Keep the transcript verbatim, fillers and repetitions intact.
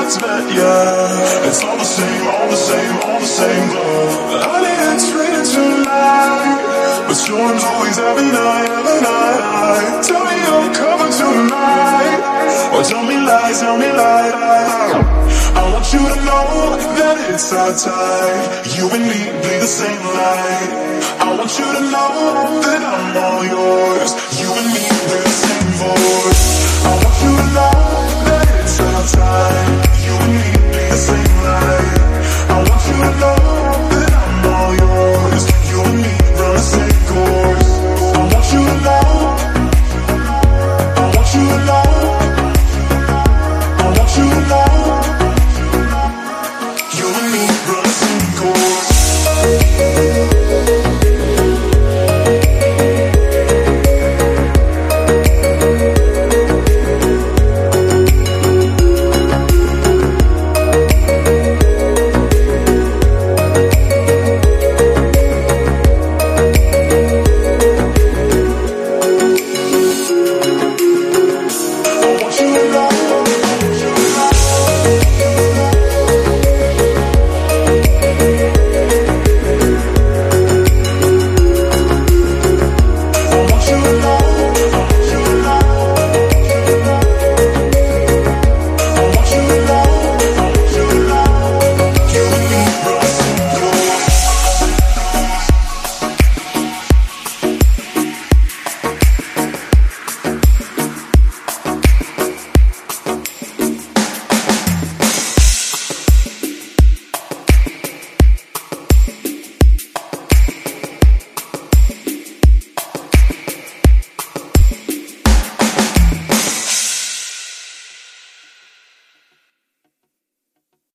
first met ya. It's all the same, all the same, all the same glow. Honey, it's raining tonight, but storms always every night, every night. Tell me you're coming tonight, or tell me lies, tell me lies. I want you to know that it's our time. You and me bleed the same light. I want you to know that I'm all yours. You and me, we're the same voice.